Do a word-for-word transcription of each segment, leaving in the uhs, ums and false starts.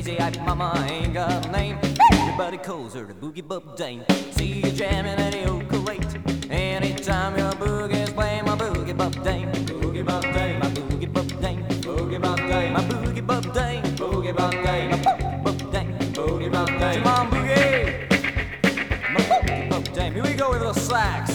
crazy-eyed mama ain't got a name. Everybody calls her the Boogie Bub Dame. See you jamming at the ukulele. Anytime your boogie's playing, my Boogie Bub Dame. Boogie Bub Dame, my Boogie Bub Dame. Boogie Bub Dame, my Boogie Bub Dame. Boogie Bub Dame, my Boogie Bub Dame. Boogie Bub Dame, come on boogie, my Boogie Bub Dame. Here we go with the sax.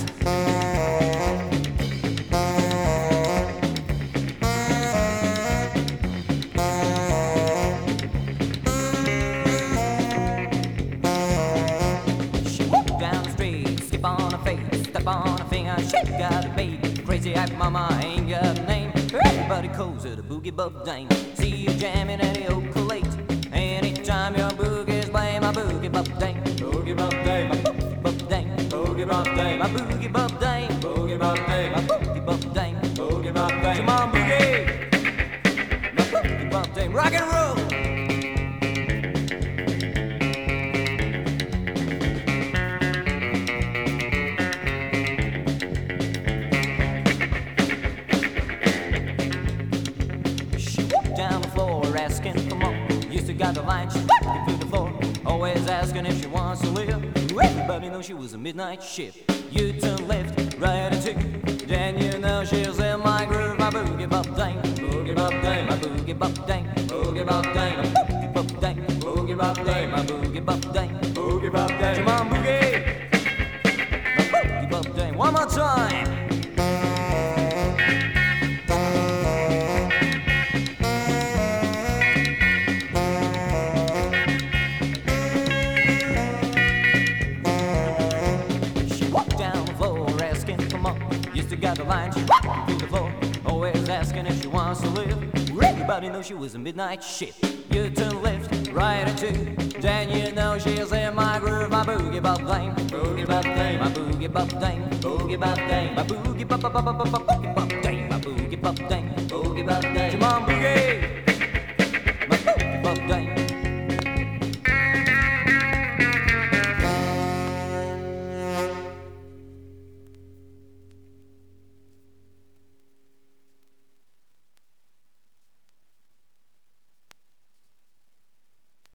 On a finger, shake out a baby. Crazy-eyed mama ain't got a name. Everybody calls her the Boogie Bub Dame. See you jamming at the ukulele. Anytime your boogie's playing, my Boogie Bub Dame. Boogie Bub Dame, my Boogie Bub Dame. Boogie Bub Dame, my Boogie Bub Dame. Boogie Bub Dame, my Boogie Bub Dame. Boogie Bub Dame, come on boogie, my Boogie Bub Dame. Rock and roll. Asking for more. Used to got the line, she's walking through the floor. Always asking if she wants to live. Everybody knows she was a midnight ship. You turn left, right and two. Then you know she's in my groove. My Boogie Bub Dame, Boogie Bub Dame, my Boogie Bub Dame, Boogie Bub Dame, my Boogie Bub Dame, Boogie Bub Dame, my Boogie Bub Dame, Boogie Bub Dame. Come on boogie, my Boogie Bub Dame. One more time. Used to got the line, she walked through the floor. Always asking if she wants to live. Everybody knows she was a midnight ship. You turn left, right and two. Then you know she's in my groove. My Boogie Bub Dame, Boogie Bub Dame, my Boogie Bub Dame, Boogie Bub Dame, my Boogie Bub Bub Bub Bub Boogie Bub Dame, my Boogie Bub Dame.